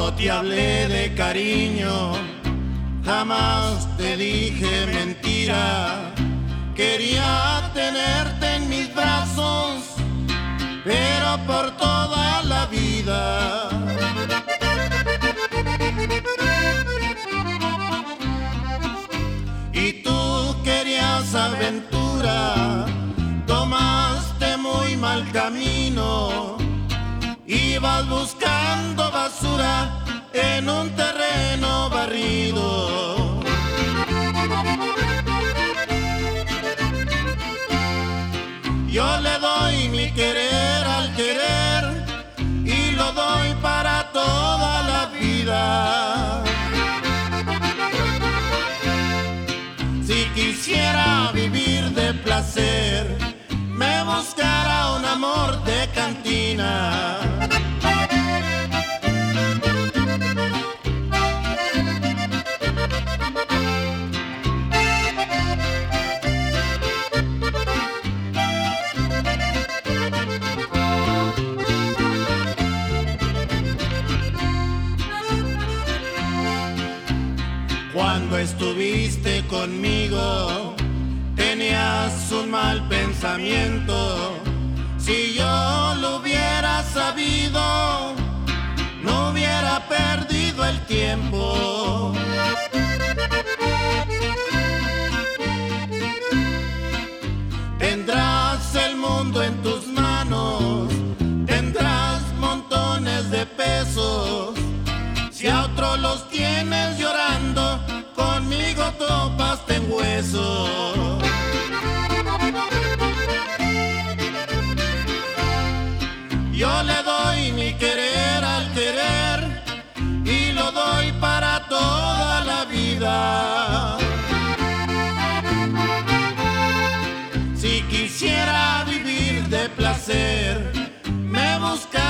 Cuando te hablé de cariño, jamás te dije mentira. Quería tenerte en mis brazos, pero por toda la vida. Y tú querías aventura, tomaste muy mal camino. Ibas buscando basura en un terreno barrido. Yo le doy mi querer al querer y lo doy para toda la vida. Si quisiera vivir de placer, me buscara un amor de cantina. Cuando estuviste conmigo, tenías un mal pensamiento. Si yo lo hubiera sabido, no hubiera perdido el tiempo. Tendrás el mundo en tus manos, tendrás montones de pesos. Si a otros los tienes llorando, conmigo topaste en hueso. Yo le doy mi querer al querer y lo doy para toda la vida. Si quisiera vivir de placer, me busca